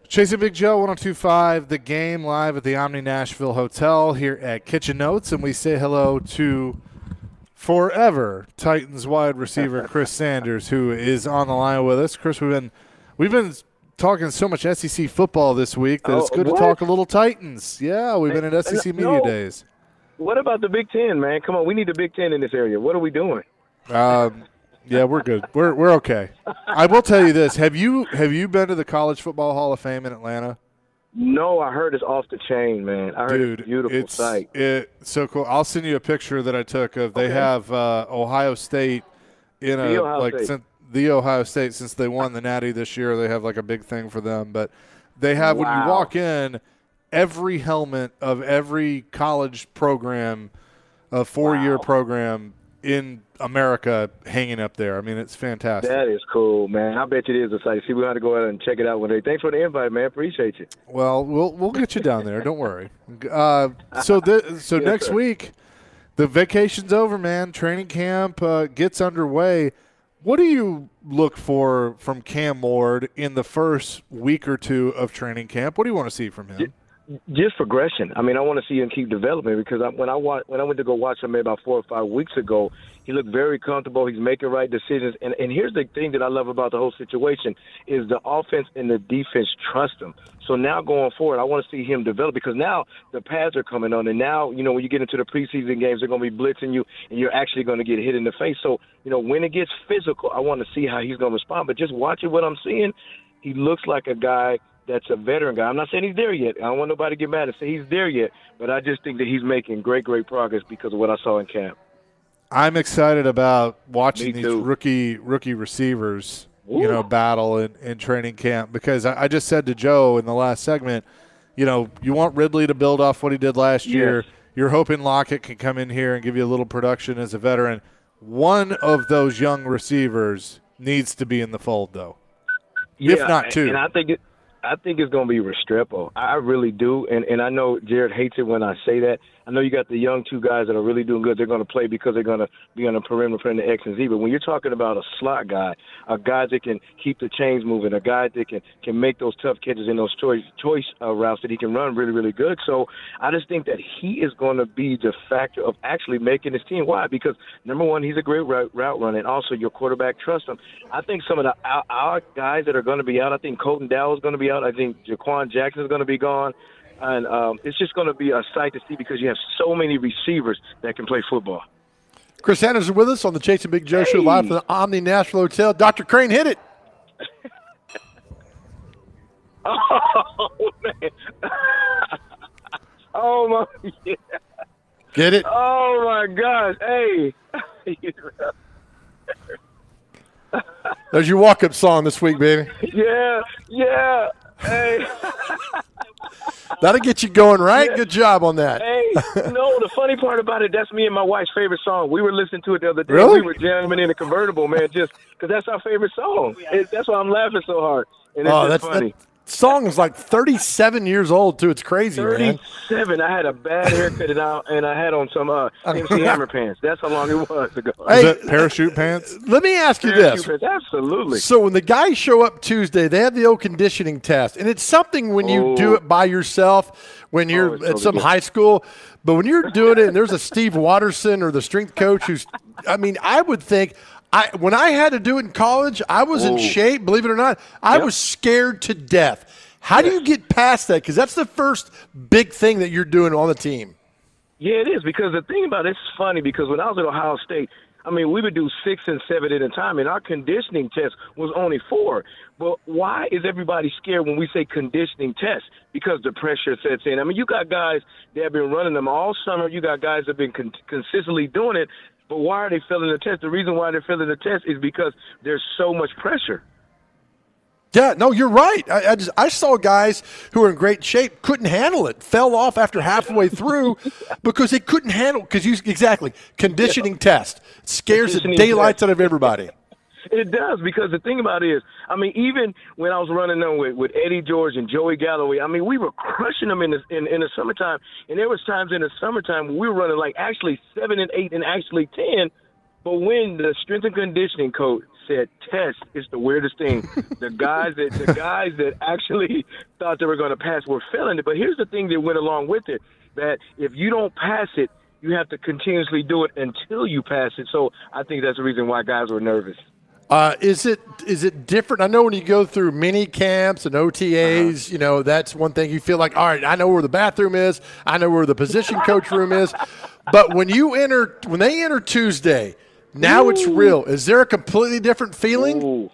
Chasing Big Joe, 102.5, The Game, live at the Omni Nashville Hotel here at Kitchen Notes, and we say hello to forever Titans wide receiver Chris Sanders, who is on the line with us. Chris, we've been talking so much SEC football this week that it's good to talk a little Titans. Yeah, we've been at SEC Media Days. What about the Big Ten, man? Come on, we need the Big Ten in this area. What are we doing? Yeah, we're good. We're okay. I will tell you this: have you been to the College Football Hall of Fame in Atlanta? No, I heard it's off the chain, man. I heard it's a beautiful sight. It's so cool. I'll send you a picture that I took of. They have Ohio State in the Ohio State since they won the Natty this year. They have like a big thing for them, but they have when you walk in, every helmet of every college program, a 4-year program in America hanging up there. I mean, it's fantastic. That is cool, man. I bet you it is a sight. See, we have to go out and check it out one day. Thanks for the invite, man. Appreciate you. Well, we'll get you down there. Don't worry. Next week, the vacation's over, man. Training camp gets underway. What do you look for from Cam Ward in the first week or two of training camp? What do you want to see from him? Just progression. I mean, I want to see him keep developing because when I went to go watch him maybe about 4 or 5 weeks ago, he looked very comfortable. He's making right decisions. And here's the thing that I love about the whole situation is the offense and the defense trust him. So now going forward, I want to see him develop because now the pads are coming on. And now, when you get into the preseason games, they're going to be blitzing you and you're actually going to get hit in the face. So, when it gets physical, I want to see how he's going to respond. But just watching what I'm seeing, he looks like a guy that's a veteran guy. I'm not saying he's there yet. I don't want nobody to get mad and say he's there yet, but I just think that he's making great progress because of what I saw in camp. I'm excited about watching these rookie receivers, battle in training camp because I just said to Joe in the last segment, you want Ridley to build off what he did last year. You're hoping Lockett can come in here and give you a little production as a veteran. One of those young receivers needs to be in the fold, though, if not two. And I think it's going to be Restrepo. I really do. And I know Jared hates it when I say that. I know you got the young two guys that are really doing good. They're going to play because they're going to be on the perimeter playing the X and Z. But when you're talking about a slot guy, a guy that can keep the chains moving, a guy that can make those tough catches in those choice routes that he can run really, really good. So I just think that he is going to be the factor of actually making his team. Why? Because, number one, he's a great route runner, and also your quarterback trusts him. I think some of our guys that are going to be out, I think Colton Dowell is going to be out. I think Jaquan Jackson is going to be gone. And it's just going to be a sight to see because you have so many receivers that can play football. Chris Sanders is with us on the Chasing Big Joe Show live from the Omni Nashville Hotel. Dr. Crane, hit it. Oh, man. Oh, my. Yeah. Get it? Oh, my gosh. Hey. There's your walk-up song this week, baby. Yeah. Hey. That'll get you going, right? Yeah. Good job on that. Hey, the funny part about it, that's me and my wife's favorite song. We were listening to it the other day. Really? We were jamming in a convertible, man, just because that's our favorite song. That's why I'm laughing so hard. And it's just funny. That song is like 37 years old, too. It's crazy, 37. Man. I had a bad haircut and I had on some MC Hammer pants. That's how long it was ago. Is that parachute pants? Let me ask you this. Pants, absolutely. So when the guys show up Tuesday, they have the old conditioning test. And it's something when you do it by yourself, when you're at some high school. But when you're doing it and there's a Steve Watterson or the strength coach I would think – when I had to do it in college, I was in shape, believe it or not. I was scared to death. How do you get past that? Because that's the first big thing that you're doing on the team. Yeah, it is, because the thing about it's funny because when I was at Ohio State, we would do 6 and 7 at a time, and our conditioning test was only 4. But why is everybody scared when we say conditioning test? Because the pressure sets in. You got guys that have been running them all summer. You got guys that have been consistently doing it. But why are they failing the test? The reason why they're failing the test is because there's so much pressure. Yeah, no, you're right. I saw guys who were in great shape, couldn't handle it, fell off after halfway through because they couldn't handle it. Conditioning test. It scares the daylights out of everybody. It does, because the thing about it is, even when I was running them with Eddie George and Joey Galloway, we were crushing them in the summertime. And there was times in the summertime when we were running like actually 7 and 8 and actually 10. But when the strength and conditioning coach said test. It's the weirdest thing. The guys that actually thought they were going to pass were failing it. But here's the thing that went along with it, that if you don't pass it, you have to continuously do it until you pass it. So I think that's the reason why guys were nervous. Is it different? I know when you go through mini camps and OTAs, that's one thing. You feel like, all right, I know where the bathroom is. I know where the position coach room is. But when they enter Tuesday, now it's real. Is there a completely different feeling? Ooh.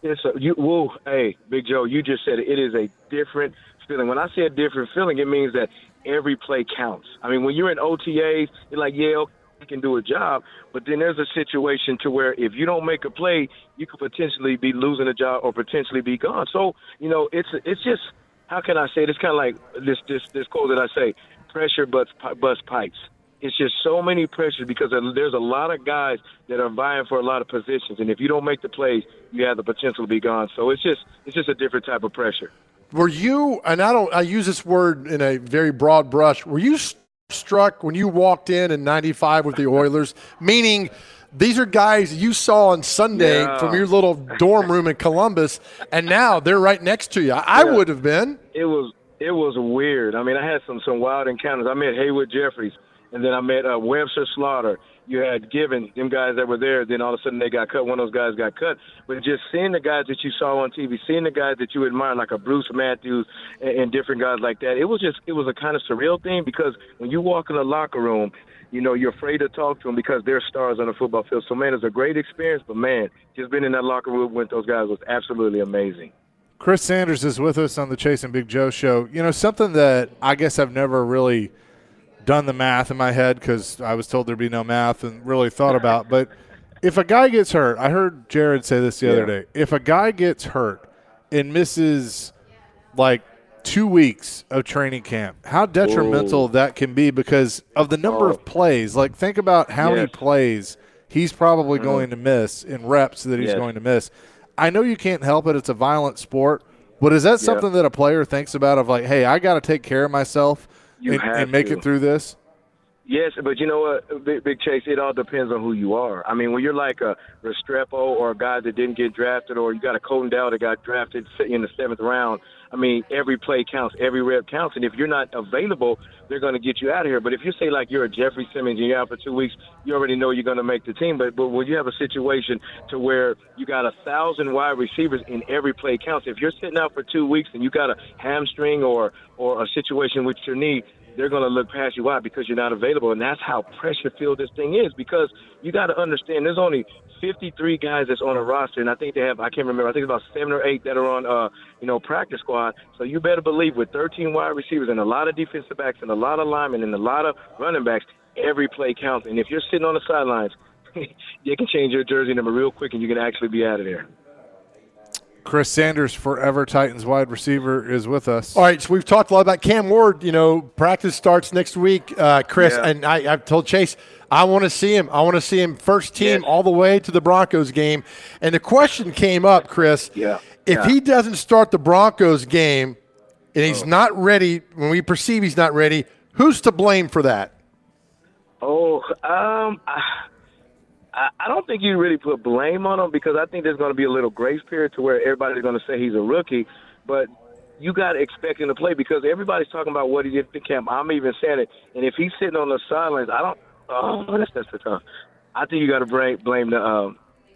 Hey, Big Joe, you just said it. It is a different feeling. When I say a different feeling, it means that every play counts. I mean, when you're in OTAs, you're like, yeah, okay, I can do a job. But then there's a situation to where if you don't make a play, you could potentially be losing a job or potentially be gone. So, it's just, how can I say it? It's kind of like this quote that I say, pressure busts pipes. It's just so many pressures because there's a lot of guys that are vying for a lot of positions, and if you don't make the plays, you have the potential to be gone. So it's just a different type of pressure. Were you, and I use this word in a very broad brush, were you struck when you walked in 95 with the Oilers, meaning these are guys you saw on Sunday from your little dorm room in Columbus, and now they're right next to you? I would have been. It was weird. I mean, I had some wild encounters. I met Haywood Jeffries. And then I met Webster Slaughter. You had Given, them guys that were there. Then all of a sudden they got cut. One of those guys got cut. But just seeing the guys that you saw on TV, seeing the guys that you admire, like a Bruce Matthews and different guys like that, it was a kind of surreal thing because when you walk in the locker room, you're afraid to talk to them because they're stars on the football field. So, man, it's a great experience. But, man, just being in that locker room with those guys was absolutely amazing. Chris Sanders is with us on the Chase and Big Joe show. Something that I guess I've never really – done the math in my head because I was told there'd be no math and really thought about. But if a guy gets hurt, I heard Jared say this the other day, if a guy gets hurt and misses like 2 weeks of training camp, how detrimental that can be because of the number of plays. Like think about how many plays he's probably going to miss in reps that he's going to miss. I know you can't help it. It's a violent sport. But is that something that a player thinks about of like, hey, I got to take care of myself and make it through this? Yes, but you know what, Big Chase, it all depends on who you are. I mean, when you're like a Restrepo or a guy that didn't get drafted, or you got a Colton Dowell that got drafted in the 7th round, I mean, every play counts, every rep counts, and if you're not available, they're going to get you out of here. But if you say like you're a Jeffrey Simmons and you're out for 2 weeks, you already know you're going to make the team. But when you have a situation to where you got 1,000 wide receivers and every play counts, if you're sitting out for 2 weeks and you got a hamstring or a situation with your knee, they're going to look past you. Why? Because you're not available. And that's how pressure-filled this thing is, because you got to understand there's only 53 guys that's on a roster, and I think they have, I can't remember, I think it's about 7 or 8 that are on, practice squad. So you better believe with 13 wide receivers and a lot of defensive backs and a lot of linemen and a lot of running backs, every play counts. And if you're sitting on the sidelines, you can change your jersey number real quick and you can actually be out of there. Chris Sanders, forever Titans wide receiver, is with us. All right, so we've talked a lot about Cam Ward. Practice starts next week, Chris, and I've told Chase I want to see him. I want to see him first team all the way to the Broncos game. And the question came up, Chris, if he doesn't start the Broncos game and he's not ready, when we perceive he's not ready, who's to blame for that? I don't think you really put blame on him, because I think there's going to be a little grace period to where everybody's going to say he's a rookie, but you got to expect him to play because everybody's talking about what he did in camp. I'm even saying it, and if he's sitting on the sidelines, that's so tough. I think you got to blame the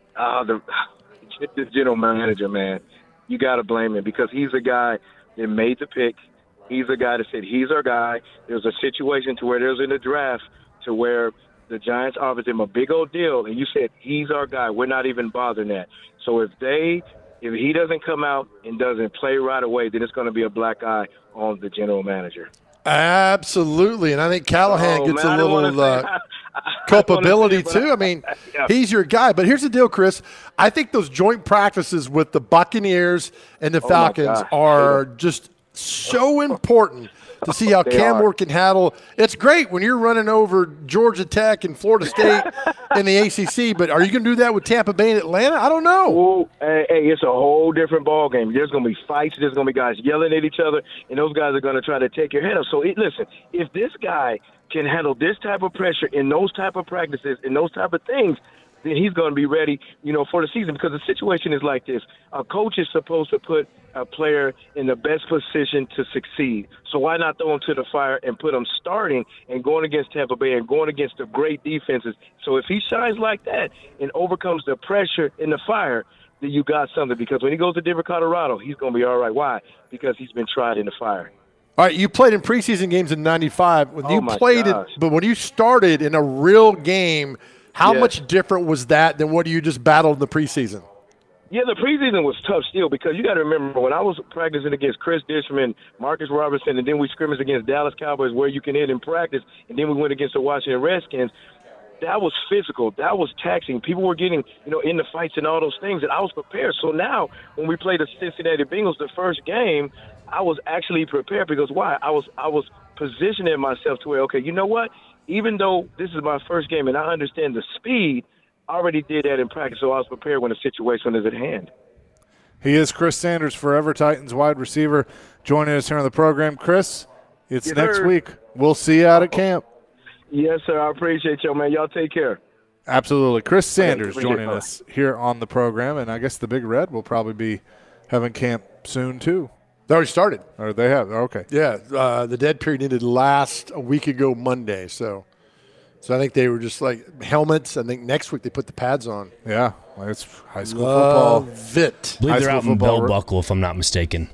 general manager, man. You got to blame him because he's the guy that made the pick. He's the guy that said he's our guy. There's a situation to where there's in the draft to where the Giants offered him a big old deal, and you said, he's our guy. We're not even bothering that. So if he doesn't come out and doesn't play right away, then it's going to be a black eye on the general manager. Absolutely, and I think Callahan gets a little culpability too. I mean, he's your guy. But here's the deal, Chris. I think those joint practices with the Buccaneers and the Falcons are just so important to see how Cam Ward can handle. It's great when you're running over Georgia Tech and Florida State in the ACC, but are you going to do that with Tampa Bay and Atlanta? I don't know. Well, hey, it's a whole different ball game. There's going to be fights. There's going to be guys yelling at each other, and those guys are going to try to take your head off. So, listen, if this guy can handle this type of pressure in those type of practices, in those type of things, then he's going to be ready, for the season. Because the situation is like this. A coach is supposed to put a player in the best position to succeed. So why not throw him to the fire and put him starting and going against Tampa Bay and going against the great defenses? So if he shines like that and overcomes the pressure in the fire, then you got something. Because when he goes to Denver, Colorado, he's going to be all right. Why? Because he's been tried in the fire. All right, you played in preseason games in '95. When you played it, but when you started in a real game, how much different was that than what you just battled in the preseason? Yeah, the preseason was tough still because you got to remember when I was practicing against Chris Dishman, Marcus Robertson, and then we scrimmaged against Dallas Cowboys where you can hit in practice, and then we went against the Washington Redskins. That was physical. That was taxing. People were getting, in the fights and all those things, and I was prepared. So now when we played the Cincinnati Bengals the first game, I was actually prepared because why? I was positioning myself to where, okay, you know what? Even though this is my first game and I understand the speed, I already did that in practice, so I was prepared when the situation is at hand. He is Chris Sanders, Forever Titans wide receiver, joining us here on the program. Chris, it's next week. We'll see you out at camp. Yes, sir. I appreciate y'all, man. Y'all take care. Absolutely. Chris Sanders joining us here on the program, and I guess the Big Red will probably be having camp soon too. They already started. Or they have. Okay. Yeah, the dead period ended a week ago Monday, so I think they were just like helmets. I think next week they put the pads on. Yeah, well, it's high school football. Love it. I believe they're out in Bell Buckle, if I'm not mistaken.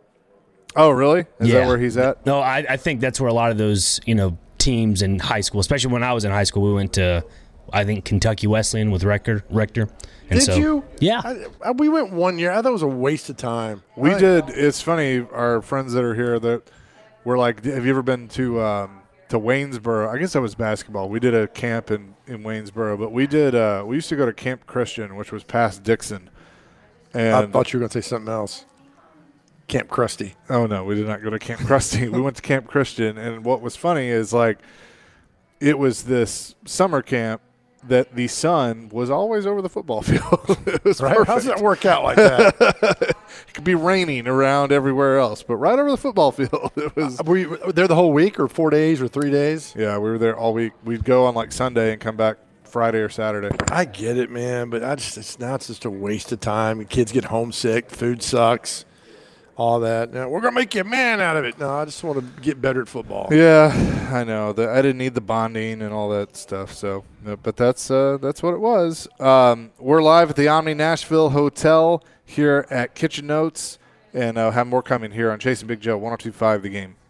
Oh, really? Is that where he's at? No, I think that's where a lot of those, teams in high school, especially when I was in high school, we went to, I think, Kentucky Wesleyan with Rector. And Did you? Yeah. We went 1 year. I thought it was a waste of time. We did. It's funny. Our friends that are here that were like, have you ever been to Waynesboro? I guess that was basketball. We did a camp in Waynesboro, but we did. We used to go to Camp Christian, which was past Dixon. And I thought you were going to say something else. Camp Krusty. Oh, no, we did not go to Camp Krusty. We went to Camp Christian, and what was funny is, like, it was this summer camp that the sun was always over the football field. It was right? How does that work out like that? It could be raining around everywhere else, but right over the football field. It was. Were you there the whole week or 4 days or 3 days? Yeah, we were there all week. We'd go on, like, Sunday and come back Friday or Saturday. I get it, man, but it's just a waste of time. Kids get homesick. Food sucks. All that. Now, we're going to make you a man out of it. No, I just want to get better at football. Yeah, I know. I didn't need the bonding and all that stuff. So, but that's what it was. We're live at the Omni Nashville Hotel here at Kitchen Notes, and have more coming here on Chasing Big Joe, 102.5 The Game.